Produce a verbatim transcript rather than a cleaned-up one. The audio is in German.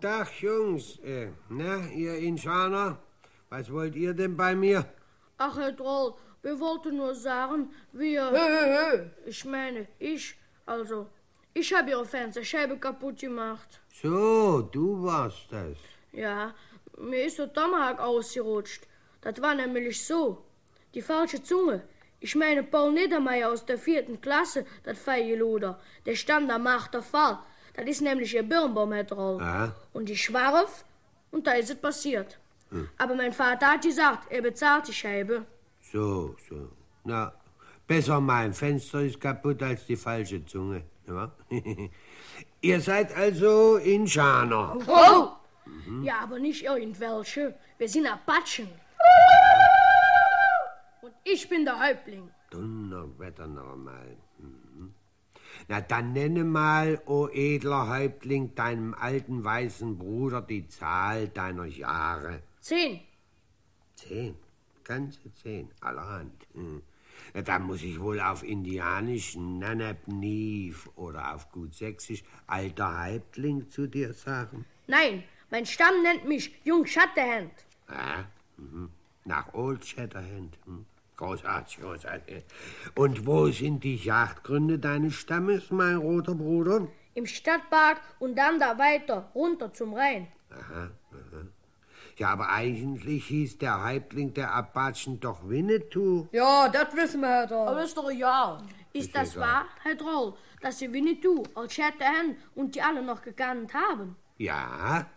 Tag, Jungs. Äh, na, ihr Indianer, was wollt ihr denn bei mir? Ach, Herr Droll, wir wollten nur sagen, wir... Hö, hö, hö. Ich meine, ich, also, ich habe Ihre Fensterscheibe kaputt gemacht. So, du warst das. Ja, mir ist der Tomahawk ausgerutscht. Das war nämlich so. Die falsche Zunge. Ich meine, Paul Niedermeyer aus der vierten Klasse, das Feieluder, der stand am achter Fall. Das ist nämlich ihr Birnbaum, Herr Droll. Ah. Und ich schwarf, und da ist es passiert. Hm. Aber mein Vater hat gesagt, er bezahlt die Scheibe. So, so. Na, besser mein Fenster ist kaputt als die falsche Zunge. Ja? Ihr seid also Indianer. Oh! Mhm. Ja, aber nicht irgendwelche. Wir sind Apachen. Und ich bin der Häuptling. Donnerwetter noch mal. Mhm. Na, dann nenne mal, o edler Häuptling, deinem alten weißen Bruder die Zahl deiner Jahre. Zehn. Zehn? Ganze zehn, allerhand. Hm. Na, dann muss ich wohl auf Indianisch Nanabnief oder auf gut Sächsisch alter Häuptling zu dir sagen. Nein, mein Stamm nennt mich Jung Shatterhand. Ah, mhm. Nach Old Shatterhand. Hm. Großartig, großartig. Und wo sind die Jagdgründe deines Stammes, mein roter Bruder? Im Stadtpark und dann da weiter, runter zum Rhein. Aha, aha. Ja, aber eigentlich hieß der Häuptling der Apachen doch Winnetou. Ja, das wissen wir, Herr Droll. Aber ist doch egal. Ist, ist das egal. wahr, Herr Droll, dass Sie Winnetou als Shatterhand und die alle noch gekannt haben? Ja,